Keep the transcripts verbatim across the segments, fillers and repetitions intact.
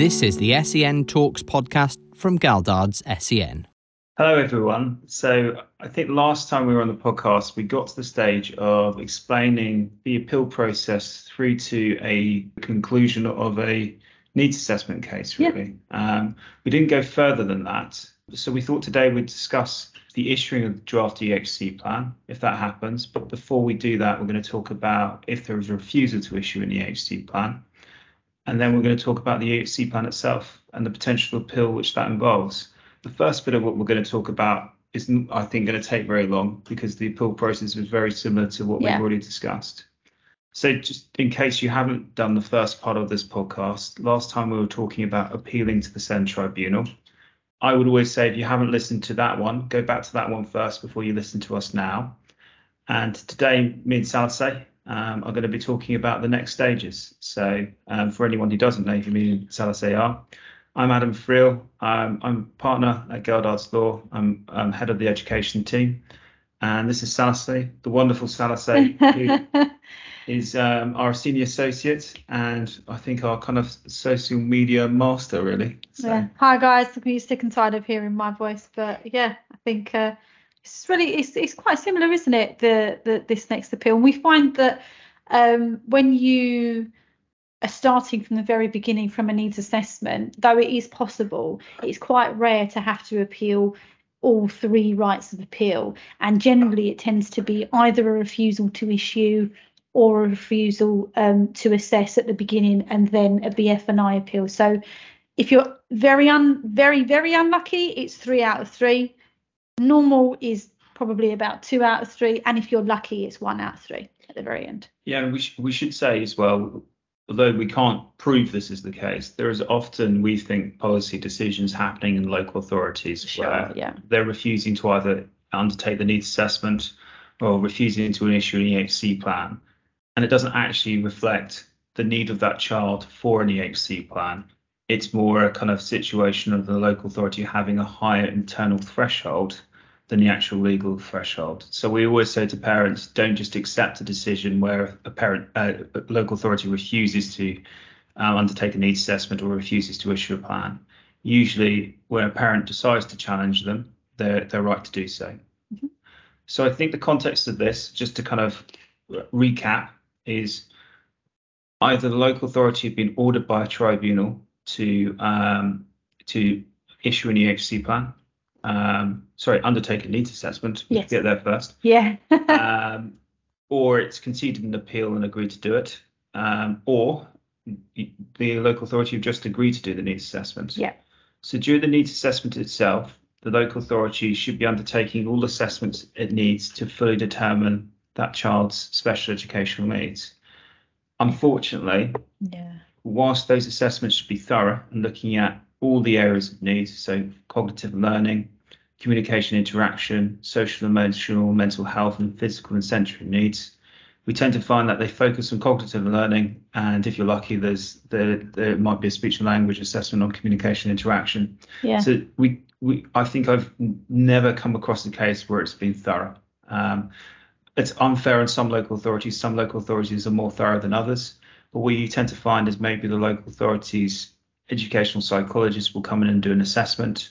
This is the S E N Talks podcast from Galdard's S E N. Hello, everyone. So I think last time we were on the podcast, we got to the stage of explaining the appeal process through to a conclusion of a needs assessment case, really. Yeah. Um, we didn't go further than that. So we thought today we'd discuss the issuing of the draft E H C plan, if that happens. But before we do that, we're going to talk about if there is a refusal to issue an E H C plan. And then we're going to talk about the E H C plan itself and the potential appeal which that involves. The first bit of what we're going to talk about is, I think, going to take very long because the appeal process is very similar to what yeah. we've already discussed. So just in case you haven't done the first part of this podcast, last time we were talking about appealing to the S E N tribunal. I would always say if you haven't listened to that one, go back to that one first before you listen to us now. And today, me and Salaseh um, are going to be talking about the next stages. So um, for anyone who doesn't know who me and Salaseh are, I'm Adam Friel. Um, I'm partner at Galdard's Law. I'm, I'm head of the education team. And this is Salaseh, the wonderful Salaseh, who is um, our senior associate and I think our kind of social media master, really. So. Yeah. Hi, guys. I'm sick and tired of hearing my voice. But yeah, I think uh, it's really, it's, it's quite similar, isn't it, the, the this next appeal? And we find that um, when you are starting from the very beginning from a needs assessment, though it is possible, it's quite rare to have to appeal all three rights of appeal. And generally it tends to be either a refusal to issue or a refusal um, to assess at the beginning and then a B F and I appeal. So if you're very, un, very, very unlucky, it's three out of three. Normal is probably about two out of three. And if you're lucky, it's one out of three at the very end. Yeah, we, sh- we should say as well, although we can't prove this is the case, there is often, we think, policy decisions happening in local authorities sure, where yeah. they're refusing to either undertake the needs assessment or refusing to issue an E H C plan. And it doesn't actually reflect the need of that child for an E H C plan. It's more a kind of situation of the local authority having a higher internal threshold than the actual legal threshold. So we always say to parents, don't just accept a decision where a parent, uh, a local authority refuses to um, undertake a needs assessment or refuses to issue a plan. Usually when a parent decides to challenge them, they're, they're right to do so. Mm-hmm. So I think the context of this, just to kind of recap, is either the local authority have been ordered by a tribunal to um, to issue an E H C plan, um, sorry, undertake a needs assessment, yes. get there first, yeah, um, or it's conceded an appeal and agreed to do it, um, or the local authority have just agreed to do the needs assessment. Yeah. So during the needs assessment itself, the local authority should be undertaking all assessments it needs to fully determine that child's special educational needs. Unfortunately, yeah. whilst those assessments should be thorough and looking at all the areas of needs, so cognitive learning, communication, interaction, social, emotional, mental health, and physical and sensory needs, we tend to find that they focus on cognitive learning, and if you're lucky, there's there there might be a speech and language assessment on communication interaction. Yeah. So we we I think I've never come across a case where it's been thorough. Um, It's unfair in some local authorities. Some local authorities are more thorough than others. But what you tend to find is maybe the local authorities' educational psychologists will come in and do an assessment.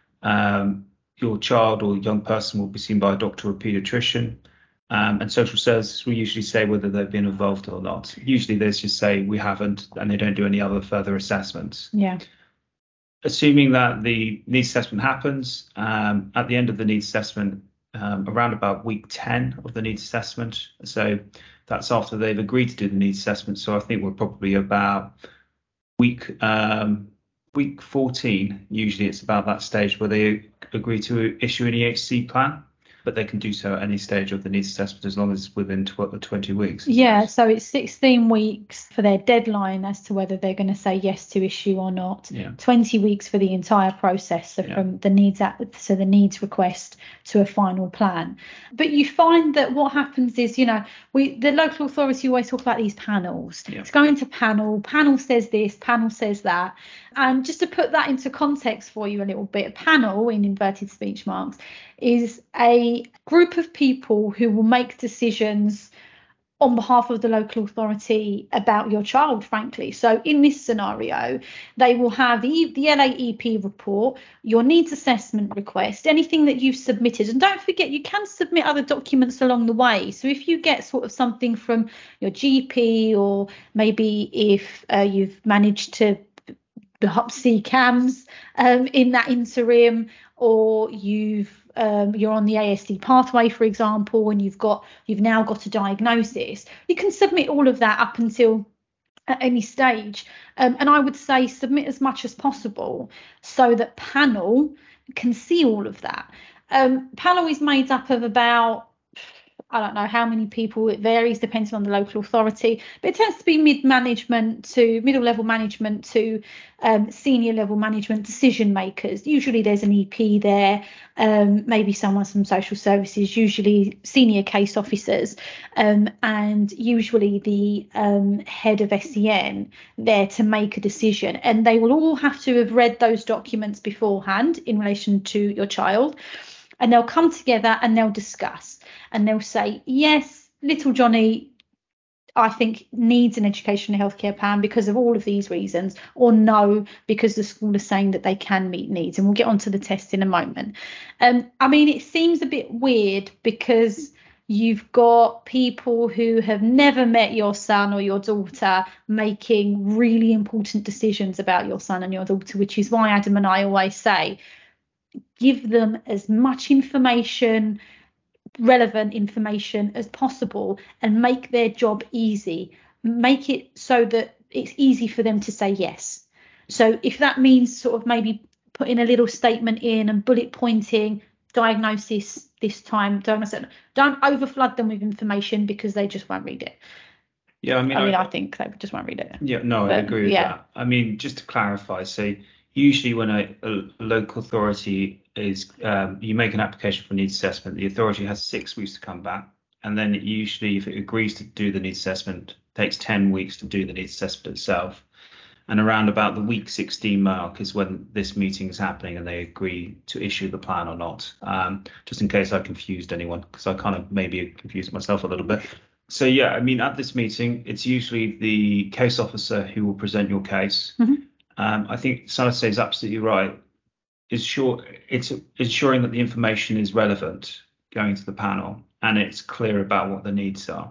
Um, your child or young person will be seen by a doctor or paediatrician. Um, and social services will usually say whether they've been involved or not. Usually they just say we haven't, and they don't do any other further assessments. Yeah. Assuming that the needs assessment happens, um, at the end of the needs assessment, Um, around about week ten of the needs assessment. So that's after they've agreed to do the needs assessment. So I think we're probably about week um, week fourteen. Usually it's about that stage where they agree to issue an E H C plan, but they can do so at any stage of the needs assessment as long as it's within twenty weeks. Yeah, so it's sixteen weeks for their deadline as to whether they're going to say yes to issue or not. Yeah. twenty weeks for the entire process, so yeah. from the needs at, so the needs request to a final plan. But you find that what happens is, you know, we the local authority always talk about these panels. Yeah. It's going to panel, panel says this, panel says that. And just to put that into context for you a little bit, a panel, in inverted speech marks, is a group of people who will make decisions on behalf of the local authority about your child, frankly. So in this scenario, they will have the, the L A E P report, your needs assessment request, anything that you've submitted. And don't forget, you can submit other documents along the way. So if you get sort of something from your G P, or maybe if uh, you've managed to see CAMHS um, in that interim, or you've Um, you're on the A S D pathway, for example, and you've got you've now got a diagnosis, you can submit all of that up until at any stage. Um, and I would say submit as much as possible so that panel can see all of that. Um, panel is made up of about, I don't know how many people, it varies depending on the local authority, but it tends to be mid-management to middle level management to um, senior level management decision makers. Usually there's an E P there, um, maybe someone from social services, usually senior case officers, um, and usually the um, head of S E N there to make a decision. And they will all have to have read those documents beforehand in relation to your child. And they'll come together and they'll discuss, and they'll say, yes, little Johnny, I think, needs an education and healthcare plan because of all of these reasons, or no, because the school is saying that they can meet needs. And we'll get onto the test in a moment. Um, I mean, it seems a bit weird because you've got people who have never met your son or your daughter making really important decisions about your son and your daughter, which is why Adam and I always say, give them as much information, relevant information as possible, and make their job easy. Make it so that it's easy for them to say yes. So if that means sort of maybe putting a little statement in and bullet pointing diagnosis this time, diagnosis, don't overflood them with information because they just won't read it. Yeah, I mean, I mean, I, I think they just won't read it. Yeah, no, but, I agree with yeah. that. I mean, just to clarify, so usually when a, a local authority is, um, you make an application for needs assessment, the authority has six weeks to come back. And then it usually, if it agrees to do the needs assessment, it takes ten weeks to do the needs assessment itself. And around about the week sixteen mark is when this meeting is happening and they agree to issue the plan or not. Um, just in case I confused anyone, because I kind of maybe confused myself a little bit. So, yeah, I mean, at this meeting, it's usually the case officer who will present your case. Mm-hmm. Um, I think Sanate is absolutely right. It's sure it's ensuring that the information is relevant going to the panel and it's clear about what the needs are.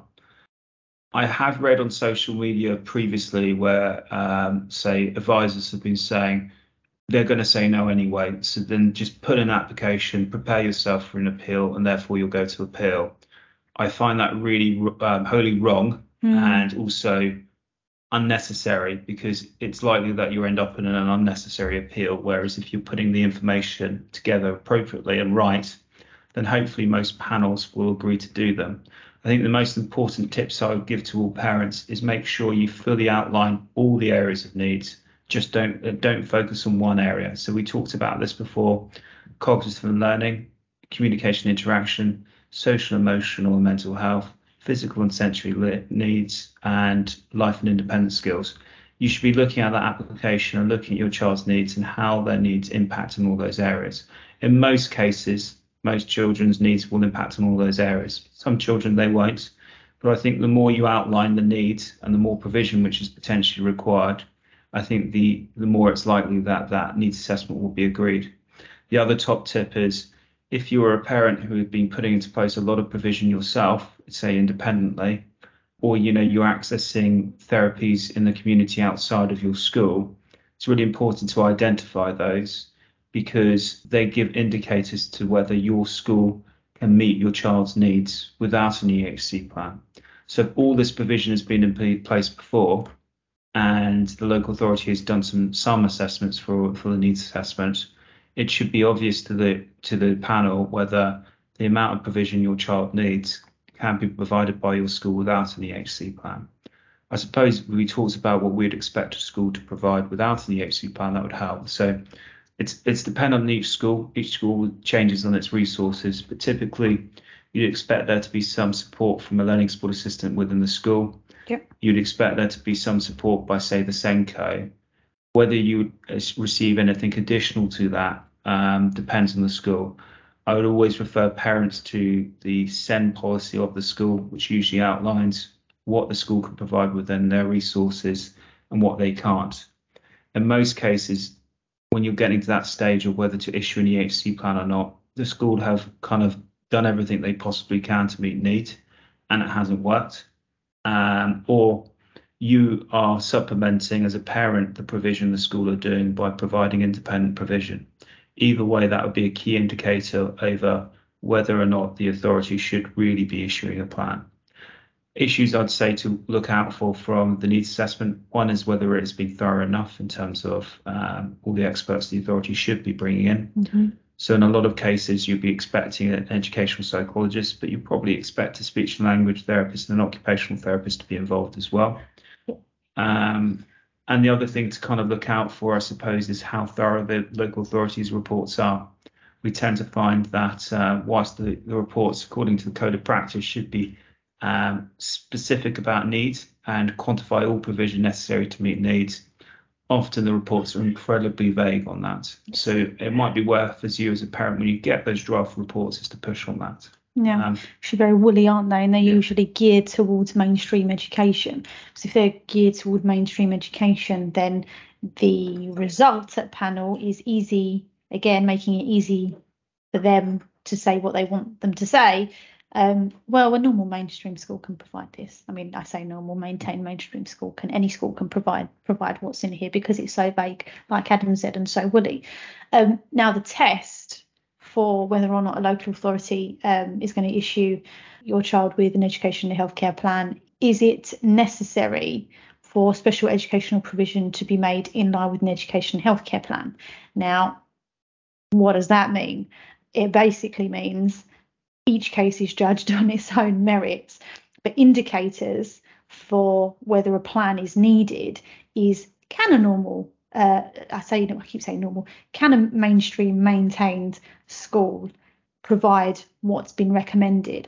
I have read on social media previously where, um, say, advisors have been saying they're going to say no anyway. So then just put in an application, prepare yourself for an appeal, and therefore you'll go to appeal. I find that really um, wholly wrong mm. and also unnecessary, because it's likely that you end up in an unnecessary appeal. Whereas if you're putting the information together appropriately and right, then hopefully most panels will agree to do them. I think the most important tips I would give to all parents is make sure you fully outline all the areas of needs. Just don't don't focus on one area. So we talked about this before: cognitive and learning, communication, interaction, social, emotional and mental health, physical and sensory needs, and life and independence skills. You should be looking at that application and looking at your child's needs and how their needs impact in all those areas. In most cases, most children's needs will impact on all those areas. Some children, they won't. But I think the more you outline the needs and the more provision which is potentially required, I think the, the more it's likely that that needs assessment will be agreed. The other top tip is, if you are a parent who has been putting into place a lot of provision yourself, say independently, or you know you're accessing therapies in the community outside of your school, it's really important to identify those, because they give indicators to whether your school can meet your child's needs without an E H C plan. So if all this provision has been in place before, and the local authority has done some some assessments for for the needs assessment, it should be obvious to the to the panel whether the amount of provision your child needs can be provided by your school without an E H C plan. I suppose we talked about what we'd expect a school to provide without an E H C plan. That would help. So it's it's dependent on each school. Each school changes on its resources, but typically you'd expect there to be some support from a learning support assistant within the school. Yep. You'd expect there to be some support by, say, the SENCO. Whether you receive anything additional to that um, depends on the school. I would always refer parents to the SEND policy of the school, which usually outlines what the school can provide within their resources and what they can't. In most cases, when you're getting to that stage of whether to issue an E H C plan or not, the school have kind of done everything they possibly can to meet need, and it hasn't worked. Um, or you are supplementing as a parent the provision the school are doing by providing independent provision. Either way, that would be a key indicator over whether or not the authority should really be issuing a plan. Issues I'd say to look out for from the needs assessment, one is whether it has been thorough enough in terms of um, all the experts the authority should be bringing in. Mm-hmm. So in a lot of cases, you'd be expecting an educational psychologist, but you probably expect a speech and language therapist and an occupational therapist to be involved as well. Um, and the other thing to kind of look out for, I suppose, is how thorough the local authorities' reports are. We tend to find that uh, whilst the, the reports, according to the Code of Practice, should be um, specific about needs and quantify all provision necessary to meet needs, often the reports are incredibly vague on that. So it might be worth, as you as a parent, when you get those draft reports, is to push on that. Yeah, um, actually very woolly, aren't they? And they're yeah. usually geared towards mainstream education. So if they're geared toward mainstream education, then the result at panel is easy, again, making it easy for them to say what they want them to say. Um, well, a normal mainstream school can provide this. I mean, I say normal, maintained mainstream school can, any school can provide provide what's in here because it's so vague, like Adam said, and so woolly. Um, now, the test for whether or not a local authority um, is going to issue your child with an education and healthcare plan, is it necessary for special educational provision to be made in line with an education and healthcare plan? Now, what does that mean? It basically means each case is judged on its own merits, but indicators for whether a plan is needed is, can a normal, uh, I say, I keep saying normal, can a mainstream maintained school provide what's been recommended?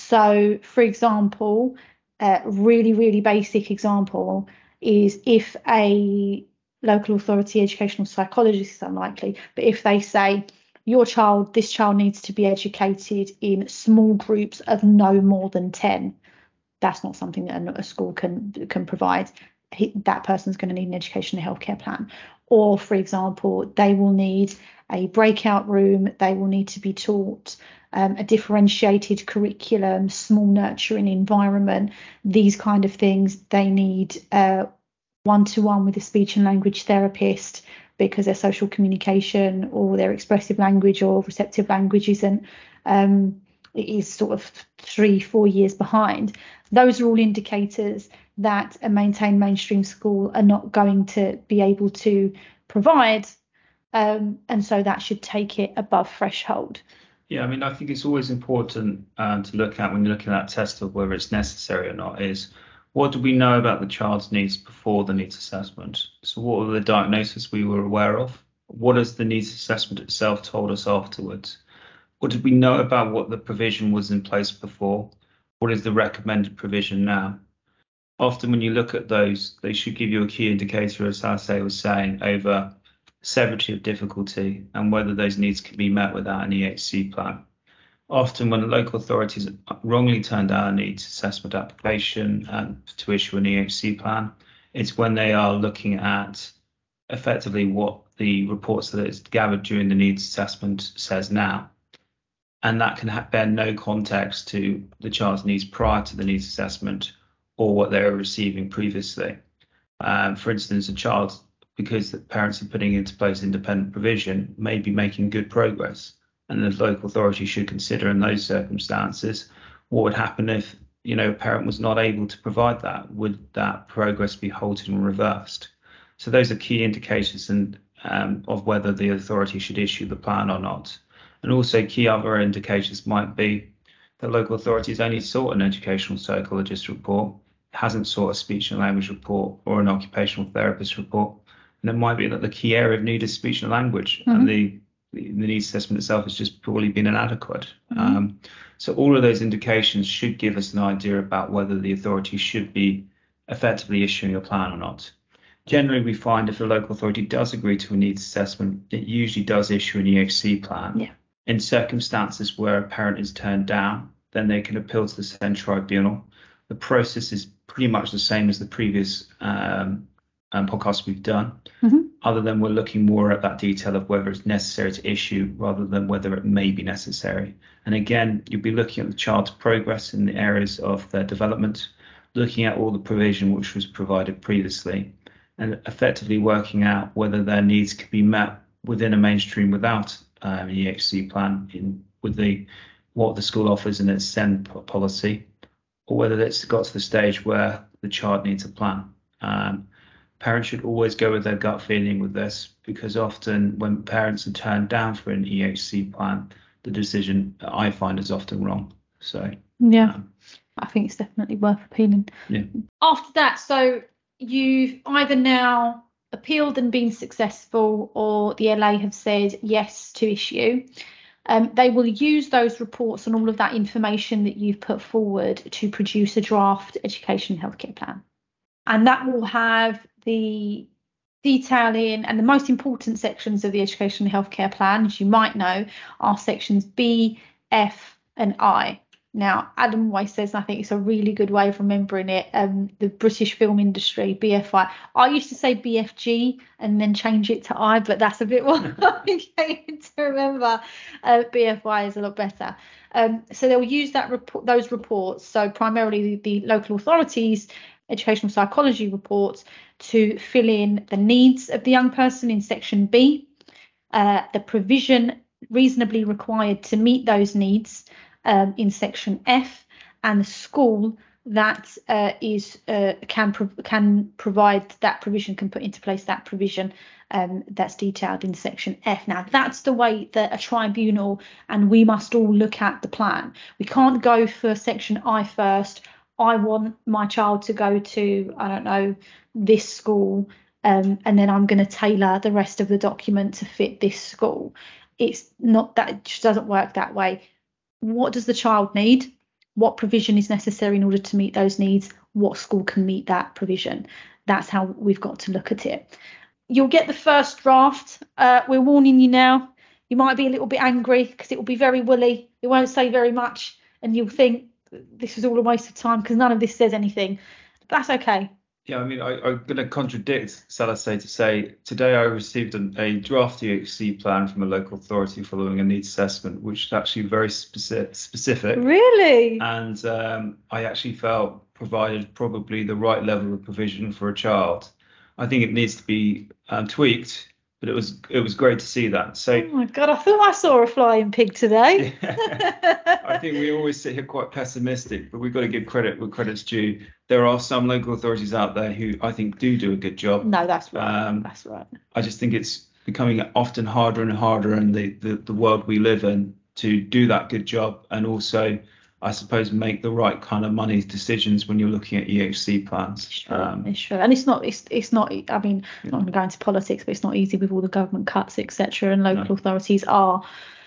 So, for example, a really, really basic example is if a local authority educational psychologist is unlikely, but if they say, your child, this child needs to be educated in small groups of no more than ten. That's not something that a school can can provide. He, that person's going to need an education and healthcare plan. Or, for example, they will need a breakout room. They will need to be taught um, a differentiated curriculum, small nurturing environment, these kind of things. They need uh, one-to-one with a speech and language therapist, because their social communication or their expressive language or receptive language isn't um, is sort of three, four years behind. Those are all indicators that a maintained mainstream school are not going to be able to provide, um, and so that should take it above threshold. Yeah, I mean, I think it's always important um, to look at when you're looking at that test of whether it's necessary or not is, what do we know about the child's needs before the needs assessment? So what were the diagnoses we were aware of? What has the needs assessment itself told us afterwards? What did we know about what the provision was in place before? What is the recommended provision now? Often when you look at those, they should give you a key indicator, as Asay was saying, over severity of difficulty and whether those needs can be met without an E H C plan. Often when local authorities wrongly turn down a needs assessment application um, to issue an E H C plan, it's when they are looking at effectively what the reports that it's gathered during the needs assessment says now. And that can have, bear no context to the child's needs prior to the needs assessment or what they were receiving previously. Um, for instance, a child, because the parents are putting into place independent provision, may be making good progress. And the local authority should consider in those circumstances what would happen if, you know, a parent was not able to provide that. Would that progress be halted and reversed? So those are key indicators and um, of whether the authority should issue the plan or not. And also key other indicators might be that local authorities only sought an educational psychologist report, hasn't sought a speech and language report or an occupational therapist report. And it might be that the key area of need is speech and language, mm-hmm. and the the needs assessment itself has just probably been inadequate. Mm-hmm. Um, so all of those indications should give us an idea about whether the authority should be effectively issuing a plan or not. Generally, we find if the local authority does agree to a needs assessment, it usually does issue an E H C plan. Yeah. In circumstances where a parent is turned down, then they can appeal to the SEND tribunal. The process is pretty much the same as the previous um, um, podcast we've done, Mm-hmm. other than we're looking more at that detail of whether it's necessary to issue rather than whether it may be necessary. And again, you'll be looking at the child's progress in the areas of their development, looking at all the provision which was provided previously, and effectively working out whether their needs could be met within a mainstream without um, an E H C plan in with the what the school offers in its SEND policy, or whether it's got to the stage where the child needs a plan. Um, parents should always go with their gut feeling with this, because often when parents are turned down for an E H C plan, the decision I find is often wrong. So Yeah, um, I think it's definitely worth appealing. Yeah. After that, so you've either now appealed and been successful, or the L A have said yes to issue. Um, they will use those reports and all of that information that you've put forward to produce a draft education and healthcare plan. And that will have the detailing, and the most important sections of the education and healthcare plan, as you might know, are sections B, F and I. Now, Adam always says, and I think it's a really good way of remembering it, um, the British film industry, B F I. I used to say B F G and then change it to I, but that's a bit more complicated to remember. Uh, B F I is a lot better. Um, so they'll use that report, those reports, so primarily the, the local authorities, educational psychology reports, to fill in the needs of the young person in section B, uh, the provision reasonably required to meet those needs um, in section F, and the school that uh, is uh, can pro- can provide that provision, can put into place that provision um, that's detailed in section F. Now, that's the way that a tribunal and we must all look at the plan. We can't go for section I first. I want my child to go to, I don't know, this school, um, and then I'm going to tailor the rest of the document to fit this school. It's not that, it just doesn't work that way. What does the child need? What provision is necessary in order to meet those needs? What school can meet that provision? That's how we've got to look at it. You'll get the first draft. Uh, we're warning you now. You might be a little bit angry because it will be very woolly. It won't say very much, and you'll think this was all a waste of time because none of this says anything. But that's okay. Yeah, I mean, I, I'm going to contradict Salasay to say today I received an, a draft E H C plan from a local authority following a needs assessment, which is actually very specific. specific. Really? And um, I actually felt provided probably the right level of provision for a child. I think it needs to be um, tweaked, but it was it was great to see that. So, oh my God, I thought I saw a flying pig today. yeah, I think we always sit here quite pessimistic, but we've got to give credit where credit's due. There are some local authorities out there who I think do do a good job. No, that's right. Um, that's right. I just think it's becoming often harder and harder in the, the, the world we live in to do that good job, and also, I suppose, make the right kind of money decisions when you're looking at E H C plans. It's true. Um, it's true. And it's not, it's, it's not, I mean, I'm not going to go into politics, but it's not easy with all the government cuts, et cetera. And local No. authorities are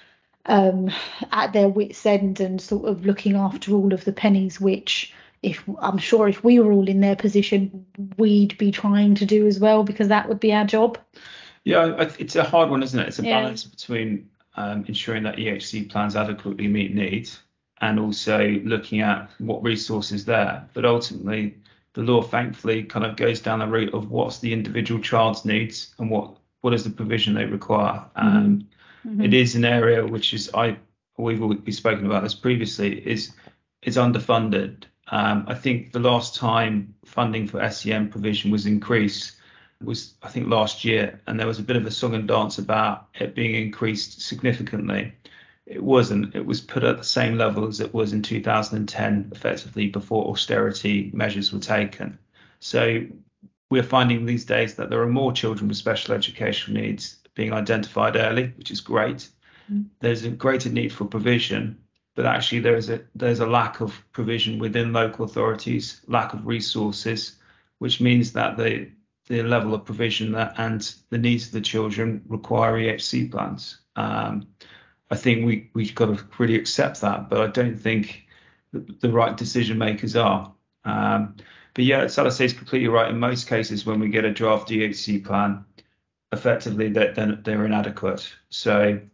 um, at their wits' end and sort of looking after all of the pennies, which if I'm sure if we were all in their position, we'd be trying to do as well, because that would be our job. Yeah, I- it's a hard one, isn't it? It's a Yeah. balance between um, ensuring that E H C plans adequately meet needs and also looking at what resources there. But ultimately, the law thankfully kind of goes down the route of what's the individual child's needs and what what is the provision they require. Um, Mm-hmm. It is an area which is I we've already spoken about this previously is is underfunded. Um, I think the last time funding for S E M provision was increased was I think last year, and there was a bit of a song and dance about it being increased significantly. It wasn't. It was put at the same level as it was in two thousand ten, effectively before austerity measures were taken. So we're finding these days that there are more children with special educational needs being identified early, which is great. Mm. There's a greater need for provision, but actually there is a there's a lack of provision within local authorities, lack of resources, which means that the the level of provision that and the needs of the children require E H C plans. Um, I think we we've got to really accept that, but I don't think the, the right decision makers are. Um, but yeah, Salasay is completely right. In most cases, when we get a draft E H C plan, effectively that then they're inadequate. So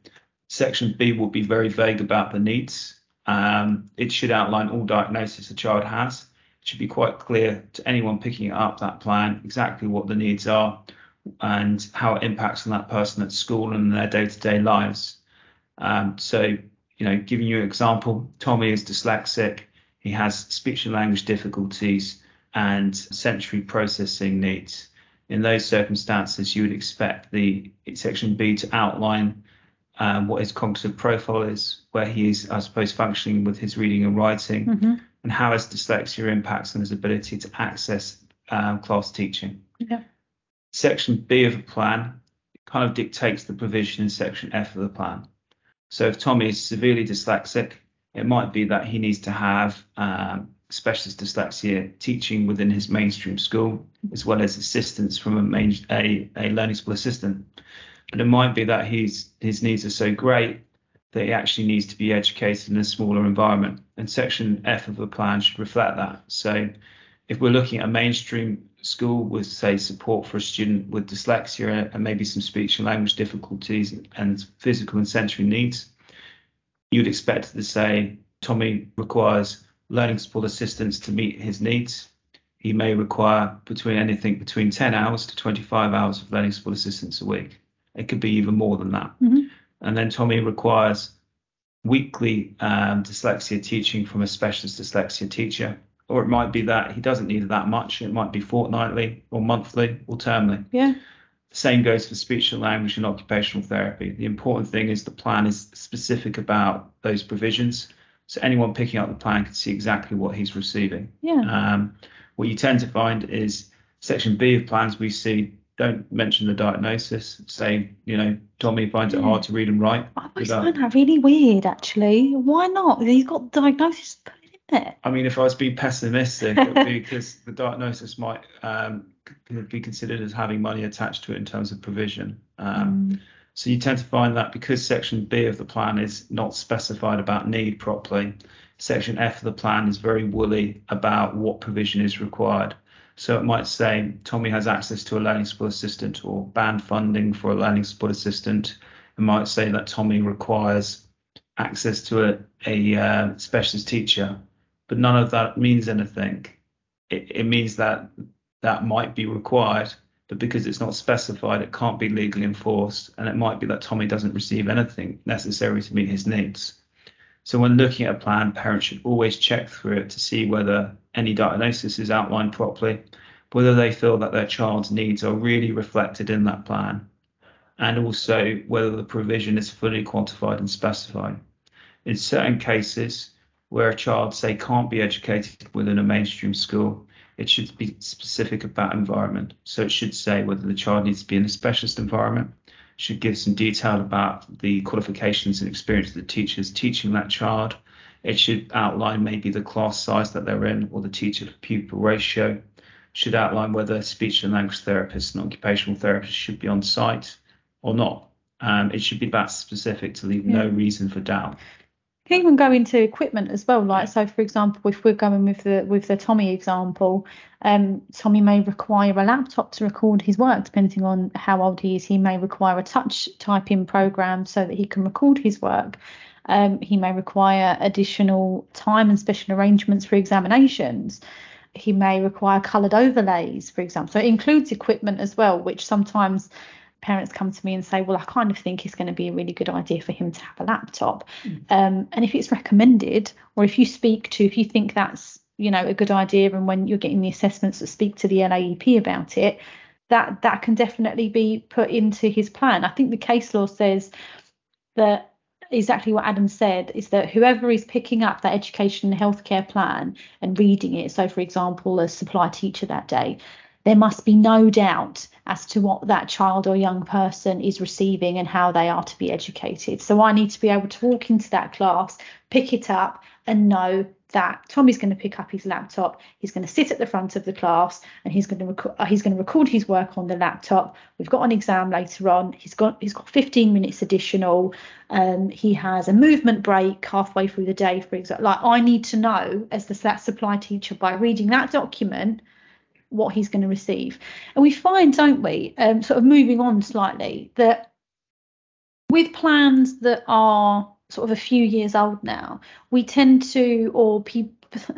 Section B will be very vague about the needs. Um, it should outline all diagnosis a child has. It should be quite clear to anyone picking up that plan exactly what the needs are and how it impacts on that person at school and their day-to-day lives. Um, so, you know, giving you an example, Tommy is dyslexic. He has speech and language difficulties and sensory processing needs. In those circumstances, you would expect the section B to outline um, what his cognitive profile is, where he is, I suppose, functioning with his reading and writing, mm-hmm. and how his dyslexia impacts on his ability to access um, class teaching. Yeah. Section B of the plan kind of dictates the provision in section F of the plan. So if Tommy is severely dyslexic, it might be that he needs to have um, specialist dyslexia teaching within his mainstream school, as well as assistance from a, main, a, a learning support assistant. But it might be that he's, his needs are so great that he actually needs to be educated in a smaller environment. And section F of the plan should reflect that. So if we're looking at a mainstream school with, say, support for a student with dyslexia and maybe some speech and language difficulties and physical and sensory needs, you'd expect to say Tommy requires learning support assistance to meet his needs. He may require between anything between ten hours to twenty-five hours of learning support assistance a week. It could be even more than that. Mm-hmm. And then Tommy requires weekly um, dyslexia teaching from a specialist dyslexia teacher. Or it might be that he doesn't need that much. It might be fortnightly or monthly or termly. Yeah. The same goes for speech and language and occupational therapy. The important thing is the plan is specific about those provisions. So anyone picking up the plan can see exactly what he's receiving. Yeah. Um, what you tend to find is section B of plans we see don't mention the diagnosis. Say, you know, Tommy finds it hard to read and write. I always find that really weird, actually. Why not? He's got diagnosis, put it in there. I mean, if I was being pessimistic, it would be because the diagnosis might um, be considered as having money attached to it in terms of provision. Um, mm. So you tend to find that because section B of the plan is not specified about need properly, section F of the plan is very woolly about what provision is required. So it might say Tommy has access to a learning support assistant or band funding for a learning support assistant. It might say that Tommy requires access to a, a uh, specialist teacher, but none of that means anything. It, it means that that might be required, but because it's not specified, it can't be legally enforced. And it might be that Tommy doesn't receive anything necessary to meet his needs. So when looking at a plan, parents should always check through it to see whether any diagnosis is outlined properly, whether they feel that their child's needs are really reflected in that plan, and also whether the provision is fully quantified and specified. In certain cases where a child, say, can't be educated within a mainstream school, it should be specific about environment. So it should say whether the child needs to be in a specialist environment, should give some detail about the qualifications and experience of the teachers teaching that child. It should outline maybe the class size that they're in or the teacher to pupil ratio. Should outline whether speech and language therapists and occupational therapists should be on site or not. Um, it should be that specific to leave yeah. no reason for doubt. You can even go into equipment as well. Like, so for example, if we're going with the with the Tommy example, um, Tommy may require a laptop to record his work, depending on how old he is. He may require a touch typing program so that he can record his work. Um, he may require additional time and special arrangements for examinations. He may require coloured overlays, for example. So it includes equipment as well, which sometimes parents come to me and say, well, I kind of think it's going to be a really good idea for him to have a laptop. Mm. Um, and if it's recommended, or if you speak to, if you think that's, you know, a good idea, and when you're getting the assessments that speak to the L A E P about it, that that can definitely be put into his plan. I think the case law says that exactly what Adam said, is that whoever is picking up that education and healthcare plan and reading it, so for example, a supply teacher that day, there must be no doubt as to what that child or young person is receiving and how they are to be educated. So I need to be able to walk into that class, pick it up and know that Tommy's going to pick up his laptop, he's going to sit at the front of the class and he's going to rec- he's going to record his work on the laptop. We've got an exam later on. He's got he's got fifteen minutes additional. Um, he has a movement break halfway through the day, for example. Like, I need to know as the that supply teacher by reading that document what he's going to receive. And we find, don't we, um, sort of moving on slightly, that With plans that are sort of a few years old now, we tend to, or people,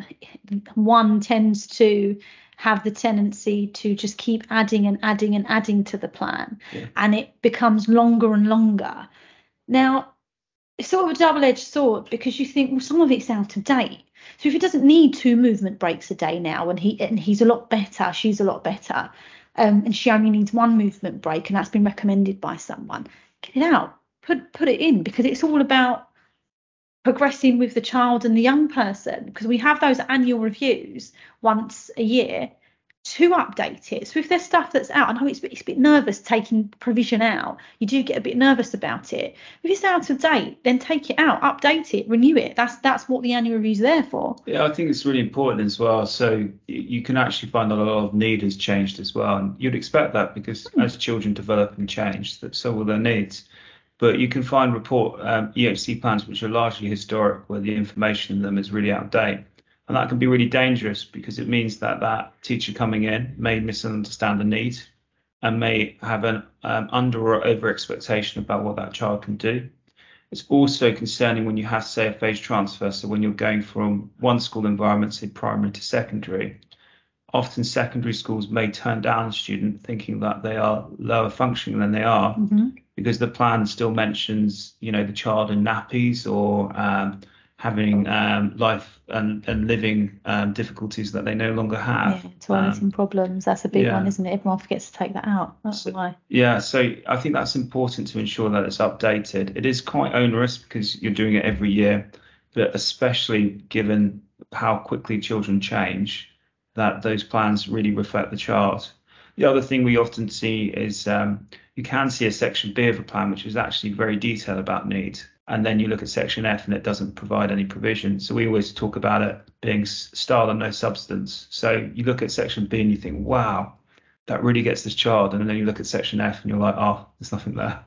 one tends to have the tendency to just keep adding and adding and adding to the plan, Yeah. and it becomes longer and longer. Now, it's sort of a double-edged sword, because you think, well, some of it's out of date. So if he doesn't need two movement breaks a day now, and he and he's a lot better, she's a lot better, um, and she only needs one movement break, and that's been recommended by someone, get it out, put put it in, because it's all about progressing with the child and the young person, because we have those annual reviews once a year to update it. So if there's stuff that's out, I know it's, it's a bit nervous taking provision out, you do get a bit nervous about it. If it's out of date, then take it out, update it, renew it. That's that's what the annual review's there for. Yeah, I think it's really important as well. So you can actually find that a lot of need has changed as well, and you'd expect that, because mm. as children develop and change, that so will their needs. But you can find report um, E H C plans which are largely historic, where the information in them is really out of date. And that can be really dangerous, because it means that that teacher coming in may misunderstand the need and may have an um, under or over expectation about what that child can do. It's also concerning when you have, say, a phase transfer. So when you're going from one school environment, say primary to secondary, often secondary schools may turn down a student thinking that they are lower functioning than they are, mm-hmm. because the plan still mentions, you know, the child in nappies, or um, having um, life and, and living um, difficulties that they no longer have. Yeah, toileting um, problems. That's a big yeah. one, isn't it? Everyone forgets to take that out. That's so, why. Yeah, so I think that's important to ensure that it's updated. It is quite onerous, because you're doing it every year, but especially given how quickly children change, that those plans really reflect the child. The other thing we often see is um, you can see a section B of a plan which is actually very detailed about need, and then you look at section F and it doesn't provide any provision. So we always talk about it being style and no substance. So you look at section B and you think, wow, that really gets this child, and then you look at section F and you're like, oh, there's nothing there.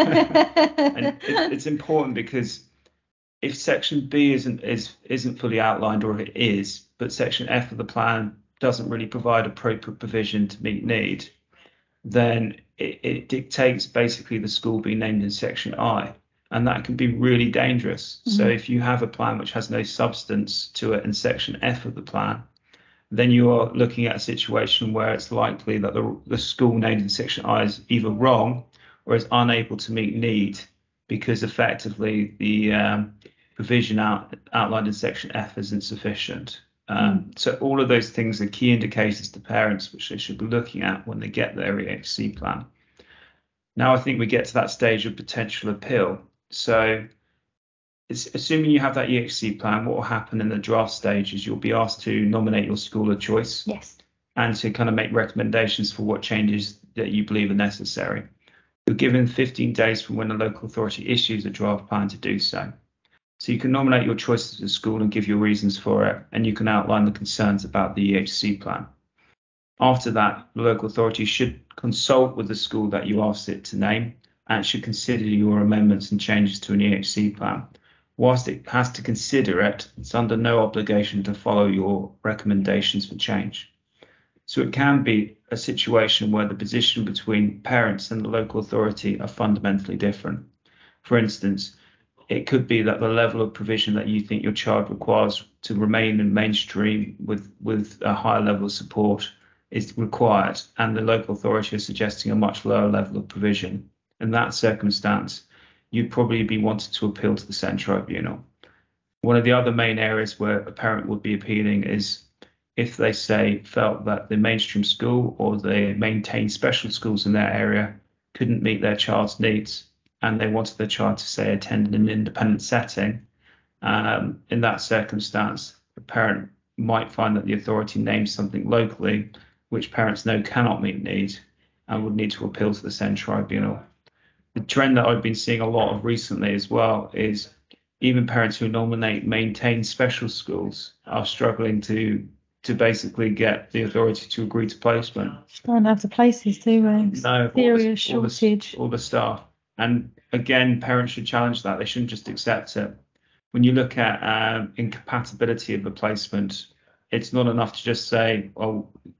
And it, it's important, because if section B isn't is isn't fully outlined, or if it is, but section F of the plan doesn't really provide appropriate provision to meet need, then it, it dictates basically the school being named in section I, and that can be really dangerous. Mm-hmm. So if you have a plan which has no substance to it in section F of the plan, then you are looking at a situation where it's likely that the, the school named in section I is either wrong or is unable to meet need, because effectively the um, provision out, outlined in section F is insufficient. Um, mm. So all of those things are key indicators to parents which they should be looking at when they get their E H C plan. Now I think we get to that stage of potential appeal. So it's, assuming you have that E H C plan, what will happen in the draft stage is you'll be asked to nominate your school of choice. Yes. And to kind of make recommendations for what changes that you believe are necessary. You're given fifteen days from when the local authority issues a draft plan to do so. So you can nominate your choices of the school and give your reasons for it, and you can outline the concerns about the E H C plan. After that, the local authority should consult with the school that you asked it to name, and should consider your amendments and changes to an E H C plan. Whilst it has to consider it, it's under no obligation to follow your recommendations for change. So it can be a situation where the position between parents and the local authority are fundamentally different. For instance, it could be that the level of provision that you think your child requires to remain in mainstream with, with a higher level of support is required, and the local authority is suggesting a much lower level of provision. In that circumstance, you'd probably be wanted to appeal to the Senate Tribunal. One of the other main areas where a parent would be appealing is if they say felt that the mainstream school or the maintained special schools in their area couldn't meet their child's needs, and they wanted their child to, say, attend an independent setting. Um, in that circumstance, the parent might find that the authority names something locally which parents know cannot meet needs, and would need to appeal to the Senate Tribunal. The trend that I've been seeing a lot of recently as well is even parents who nominate maintained special schools are struggling to to basically get the authority to agree to placement. Don't have the places, do we? No, serious shortage. All the, all the staff. And again, parents should challenge that. They shouldn't just accept it. When you look at um, incompatibility of a placement, it's not enough to just say, oh,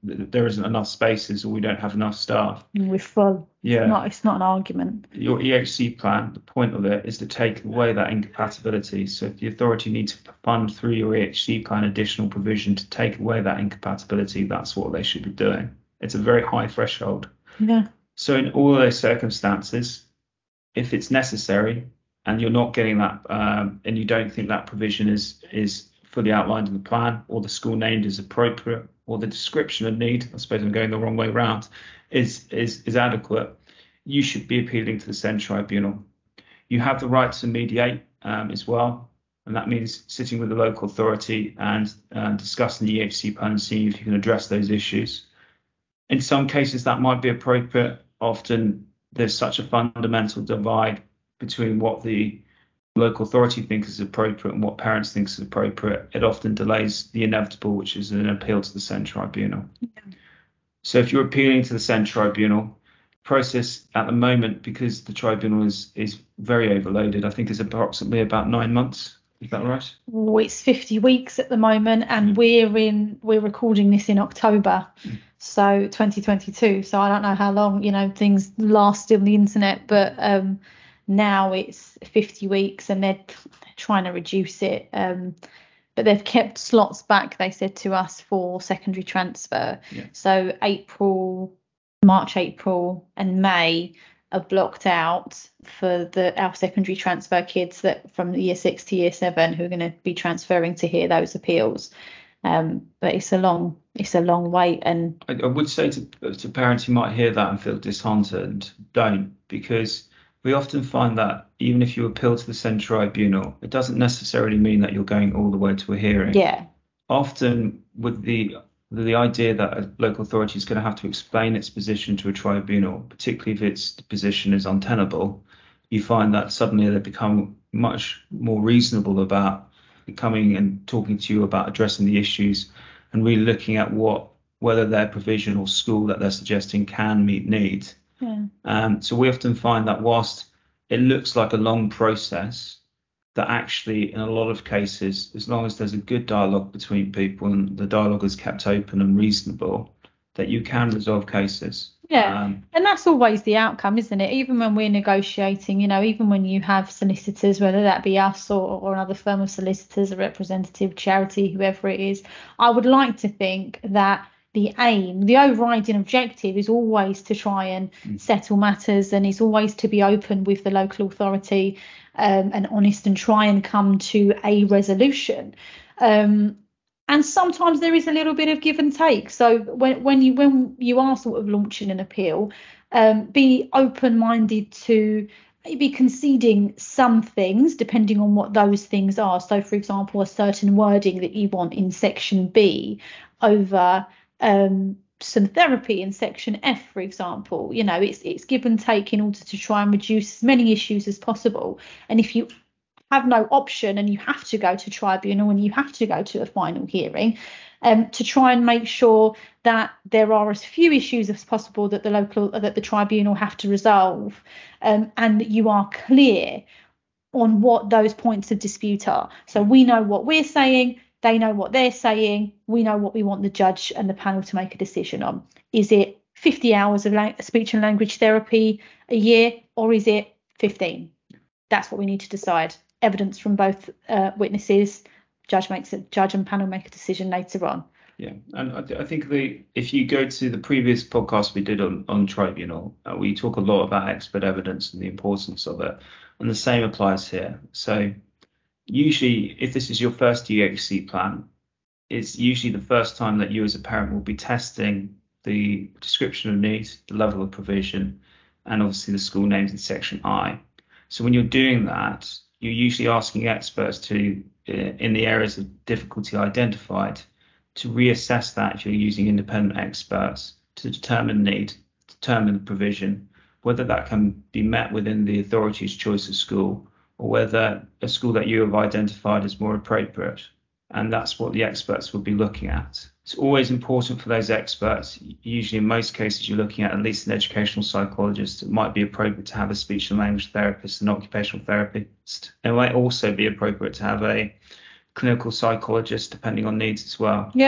th- there isn't enough spaces or we don't have enough staff. We're full. Yeah. It's not, it's not an argument. Your E H C plan, the point of it is to take away that incompatibility. So if the authority needs to fund through your E H C plan additional provision to take away that incompatibility, that's what they should be doing. It's a very high threshold. Yeah. So in all of those circumstances, if it's necessary and you're not getting that, um, and you don't think that provision is is fully outlined in the plan, or the school named is appropriate, or the description of need, I suppose I'm going the wrong way round, is is is adequate, you should be appealing to the SEND tribunal. You have the right to mediate um, as well, and that means sitting with the local authority and uh, discussing the E H C plan and seeing if you can address those issues. In some cases that might be appropriate. Often there's such a fundamental divide between what the local authority thinks is appropriate and what parents think is appropriate. It often delays the inevitable, which is an appeal to the SEND tribunal. Yeah. So if you're appealing to the SEND tribunal, process at the moment, because the tribunal is is very overloaded, I think is approximately about nine months. Is that right? Oh, it's fifty weeks at the moment, and we're in we're recording this in October, mm. so twenty twenty-two. So I don't know how long, you know, things last on the internet, but um, now it's fifty weeks, and they're, they're trying to reduce it. Um, but they've kept slots back, they said to us, for secondary transfer. Yeah. So April, March, April, and May are blocked out for the our secondary transfer kids that from year six to year seven who are going to be transferring to hear those appeals. Um, but it's a long it's a long wait. And I, I would say to to parents who might hear that and feel disheartened, don't, because we often find that even if you appeal to the SEND tribunal, it doesn't necessarily mean that you're going all the way to a hearing. Yeah. Often with the the idea that a local authority is going to have to explain its position to a tribunal, particularly if its position is untenable, you find that suddenly they become much more reasonable about coming and talking to you about addressing the issues and really looking at what whether their provision or school that they're suggesting can meet needs. Yeah. Um, so we often find that whilst it looks like a long process, that actually in a lot of cases, as long as there's a good dialogue between people and the dialogue is kept open and reasonable, that you can resolve cases. Yeah, um, and that's always the outcome, isn't it? Even when we're negotiating, you know, even when you have solicitors, whether that be us or, or another firm of solicitors, a representative charity, whoever it is, I would like to think that the aim, the overriding objective is always to try and mm. settle matters, and is always to be open with the local authority um, and honest and try and come to a resolution. Um, and sometimes there is a little bit of give and take. So when when you when you are sort of launching an appeal, um, be open-minded to maybe conceding some things depending on what those things are. So, for example, a certain wording that you want in section B over um some therapy in section F, for example. You know, it's it's give and take in order to try and reduce as many issues as possible. And if you have no option and you have to go to tribunal and you have to go to a final hearing, um to try and make sure that there are as few issues as possible that the local that the tribunal have to resolve, um and that you are clear on what those points of dispute are. So we know what we're saying, they know what they're saying, we know what we want the judge and the panel to make a decision on. Is it fifty hours of la- speech and language therapy a year, or is it fifteen? That's what we need to decide. Evidence from both uh, witnesses, judge makes a judge and panel make a decision later on. Yeah, and I, th- I think the if you go to the previous podcast we did on, on tribunal, uh, we talk a lot about expert evidence and the importance of it, and the same applies here. So usually, if this is your first E H C plan, it's usually the first time that you as a parent will be testing the description of needs, the level of provision, and obviously the school names in section I. So when you're doing that, you're usually asking experts to, uh, in the areas of difficulty identified, to reassess that if you're using independent experts to determine need, determine the provision, whether that can be met within the authority's choice of school, or whether a school that you have identified is more appropriate. And that's what the experts will be looking at. It's always important for those experts. Usually in most cases, you're looking at at least an educational psychologist. It might be appropriate to have a speech and language therapist, an occupational therapist. It might also be appropriate to have a clinical psychologist, depending on needs as well. Yep.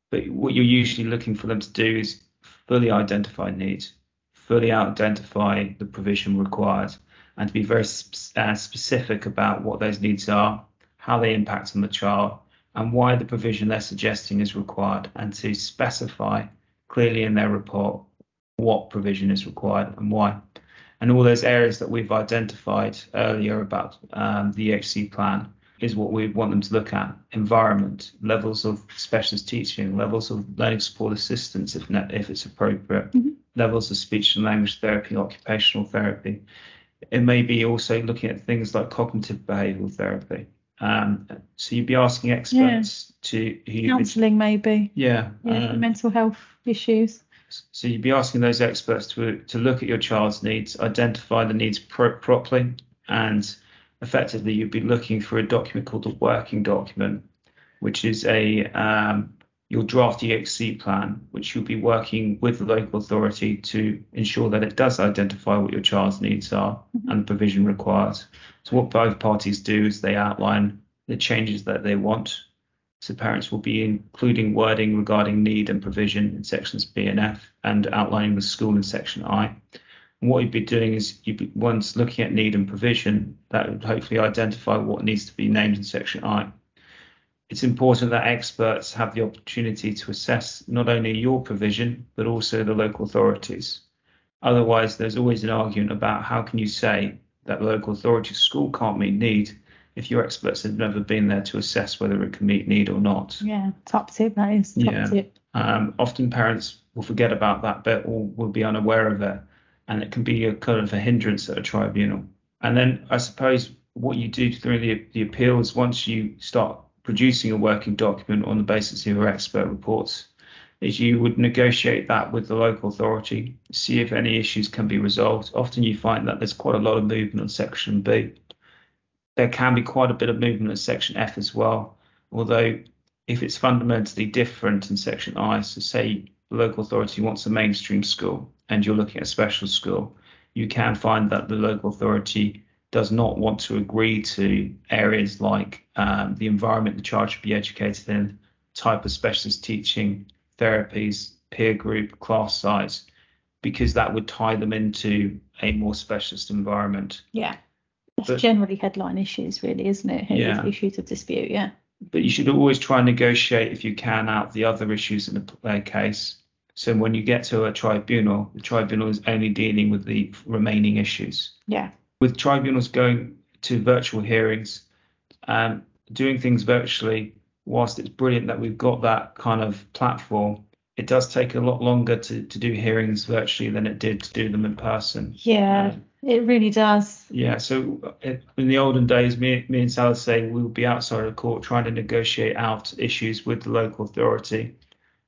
But what you're usually looking for them to do is fully identify needs, fully identify the provision required, and to be very sp- uh, specific about what those needs are, how they impact on the child, and why the provision they're suggesting is required, and to specify clearly in their report what provision is required and why. And all those areas that we've identified earlier about um, the E H C plan is what we want them to look at: environment, levels of specialist teaching, levels of learning support assistance if ne- if it's appropriate, Mm-hmm. levels of speech and language therapy, occupational therapy. It may be also looking at things like cognitive behavioural therapy. Um, so you'd be asking experts to who you've been, Counselling maybe. yeah, Yeah, for um, mental health issues. so you'd be asking those experts to to look at your child's needs, identify the needs pro- properly, and effectively you'd be looking for a document called a working document, which is a um, your draft E H C plan, which you'll be working with the local authority to ensure that it does identify what your child's needs are Mm-hmm. and the provision required. So what both parties do is they outline the changes that they want. So parents will be including wording regarding need and provision in sections B and F, and outlining the school in section I. And what you'd be doing is you'd be once looking at need and provision, that would hopefully identify what needs to be named in section I. It's important that experts have the opportunity to assess not only your provision, but also the local authorities. Otherwise, there's always an argument about how can you say that the local authority school can't meet need if your experts have never been there to assess whether it can meet need or not. Yeah, top tip, that is. Top Yeah. tip. Um, often parents will forget about that bit or will be unaware of it, and it can be a kind of a hindrance at a tribunal. And then I suppose what you do through the, the appeals, once you start producing a working document on the basis of your expert reports, is you would negotiate that with the local authority, see if any issues can be resolved. Often you find that there's quite a lot of movement on section B. There can be quite a bit of movement in section F as well, although if it's fundamentally different in section I, so say the local authority wants a mainstream school and you're looking at a special school, you can find that the local authority does not want to agree to areas like um, the environment the child should be educated in, type of specialist teaching, therapies, peer group, class size, because that would tie them into a more specialist environment. Yeah. That's But- generally headline issues, really, isn't it? Yeah. Issues of dispute, yeah. But you should always try and negotiate, if you can, out the other issues in the case. So when you get to a tribunal, the tribunal is only dealing with the remaining issues. Yeah. With tribunals going to virtual hearings, um, doing things virtually, whilst it's brilliant that we've got that kind of platform, it does take a lot longer to, to do hearings virtually than it did to do them in person. Yeah, Um, it really does. Yeah, so it, in the olden days, me, me and Sal say we would be outside of court trying to negotiate out issues with the local authority.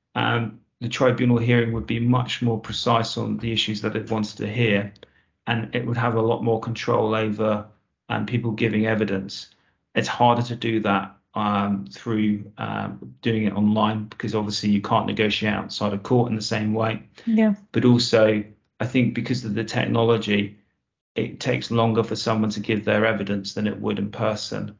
Um, the tribunal hearing would be much more precise on the issues that it wants to hear, and it would have a lot more control over um, people giving evidence. It's harder to do that um, through um, doing it online, because obviously you can't negotiate outside of court in the same way. Yeah. But also, I think because of the technology, it takes longer for someone to give their evidence than it would in person.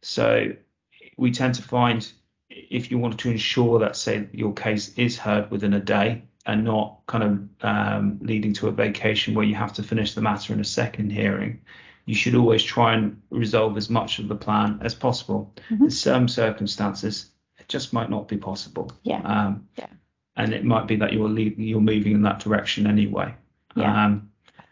So we tend to find, if you want to ensure that, say, your case is heard within a day and not kind of um, leading to a vacation where you have to finish the matter in a second hearing, you should always try and resolve as much of the plan as possible. Mm-hmm. In some circumstances, it just might not be possible. Yeah. Um, Yeah. And it might be that you're leading, you're moving in that direction anyway. Yeah. Um,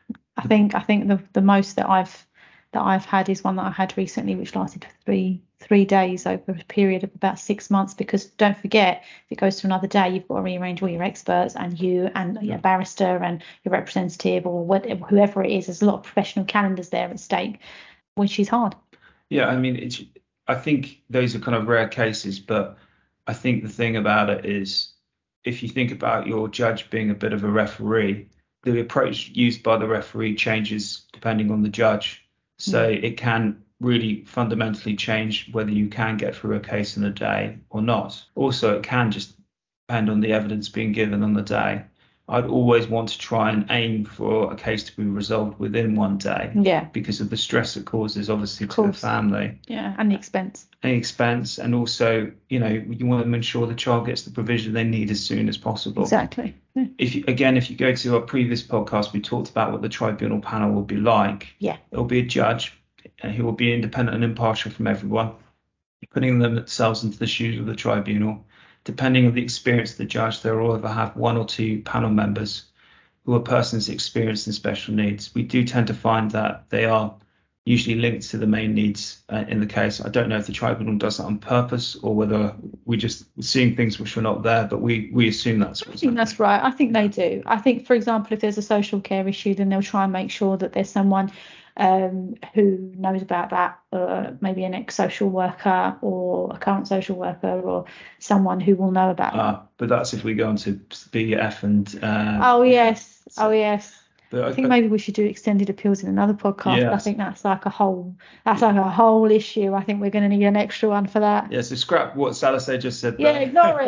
I think I think the the most that I've that I've had is one that I had recently, which lasted for three three days over a period of about six months. Because don't forget, if it goes to another day, you've got to rearrange all your experts and you and your barrister and your representative or whatever, whoever it is. There's a lot of professional calendars there at stake, which is hard. Yeah, I mean, it's. I think those are kind of rare cases, but I think the thing about it is, if you think about your judge being a bit of a referee, the approach used by the referee changes depending on the judge. So Mm. it can really fundamentally change whether you can get through a case in a day or not. Also, it can just depend on the evidence being given on the day. I'd always want to try and aim for a case to be resolved within one day. Yeah. Because of the stress it causes, obviously, Of to the course. family. Yeah, and the expense. Any expense, and also, you know, you want to ensure the child gets the provision they need as soon as possible. Exactly. Yeah. If you, again, if you go to our previous podcast, we talked about what the tribunal panel will be like. Yeah. It'll be a judge uh, who will be independent and impartial from everyone, putting themselves into the shoes of the tribunal. Depending on the experience of the judge, they will either have one or two panel members who are persons experienced in special needs. We do tend to find that they are usually linked to the main needs uh, in the case. I don't know if the tribunal does that on purpose or whether we're just seeing things which are not there, but we we assume that's I what's think happening. that's right. I think they do. I think, for example, if there's a social care issue, then they'll try and make sure that there's someone um, who knows about that, uh, maybe an ex-social worker or a current social worker or someone who will know about that. Uh, but that's if we go on to B F and. Uh, Oh, yes. so- Oh, yes. But I think maybe we should do extended appeals in another podcast. Yeah. I think that's like a whole, that's like a whole issue. I think we're going to need an extra one for that. Yeah, so scrap what Salazar just said Yeah, there. ignore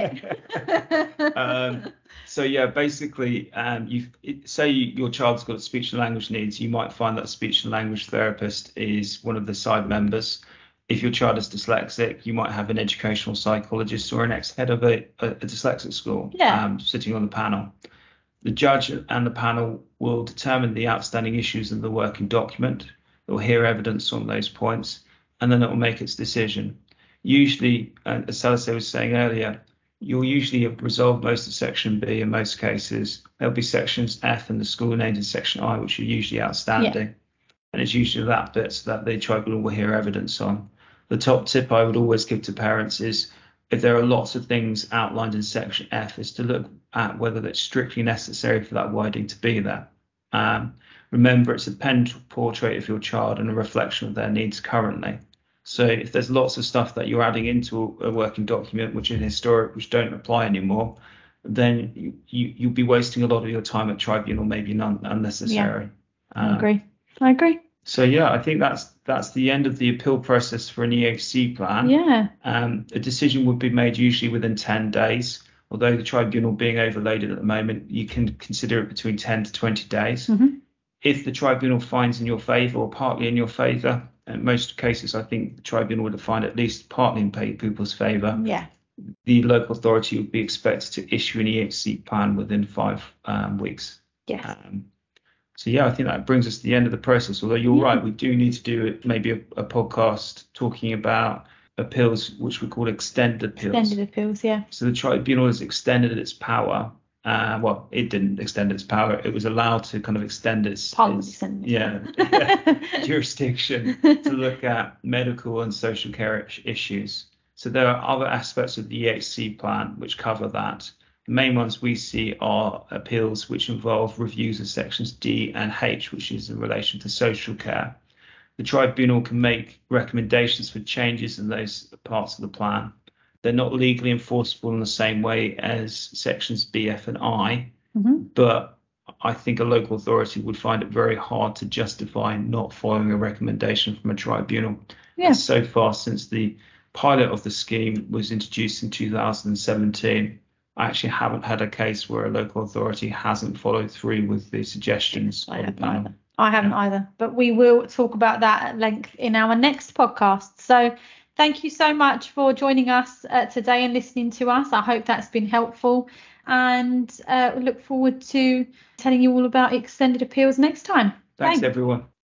it. um, so yeah, basically, um, you say you, your child's got speech and language needs, you might find that a speech and language therapist is one of the side members. If your child is dyslexic, you might have an educational psychologist or an ex-head of a, a, a dyslexic school Yeah. um, sitting on the panel. The judge and the panel will determine the outstanding issues in the working document. It will hear evidence on those points, and then it will make its decision. Usually, uh, as Salazar was saying earlier, you'll usually have resolved most of section B in most cases. There'll be sections F and the school named in section I, which are usually outstanding. Yeah. And it's usually that bit that the tribunal will hear evidence on. The top tip I would always give to parents is, if there are lots of things outlined in section F, is to look at whether it's strictly necessary for that wording to be there. Um, remember, it's a pen portrait of your child and a reflection of their needs currently. So if there's lots of stuff that you're adding into a working document, which is historic, which don't apply anymore, then you, you, you'll be wasting a lot of your time at tribunal, maybe none unnecessary. Yeah, um, I agree. I agree. So yeah, I think that's that's the end of the appeal process for an E H C plan. Yeah. Um, a decision would be made usually within ten days. Although the tribunal being overloaded at the moment, you can consider it between ten to twenty days. Mm-hmm. If the tribunal finds in your favour or partly in your favour, in most cases I think the tribunal would find at least partly in people's favour, Yeah. the local authority would be expected to issue an E H C plan within five um, weeks. Yes. Um, so yeah, I think that brings us to the end of the process. Although you're Yeah. right, we do need to do it, maybe a, a podcast talking about appeals, which we call extended appeals. Extended appeals, yeah. So the tribunal has extended its power. Uh, well, it didn't extend its power. It was allowed to kind of extend its, Parliament its extended. yeah, yeah, jurisdiction to look at medical and social care issues. So there are other aspects of the E H C plan which cover that. The main ones we see are appeals which involve reviews of sections D and H, which is in relation to social care. The tribunal can make recommendations for changes in those parts of the plan. They're not legally enforceable in the same way as sections B, F and I, Mm-hmm. but I think a local authority would find it very hard to justify not following a recommendation from a tribunal. Yeah. And so far, since the pilot of the scheme was introduced in two thousand seventeen, I actually haven't had a case where a local authority hasn't followed through with the suggestions I of the haven't panel. either. I haven't either, but we will talk about that at length in our next podcast. So thank you so much for joining us uh, today and listening to us. I hope that's been helpful, and uh, we look forward to telling you all about extended appeals next time. Thanks, everyone.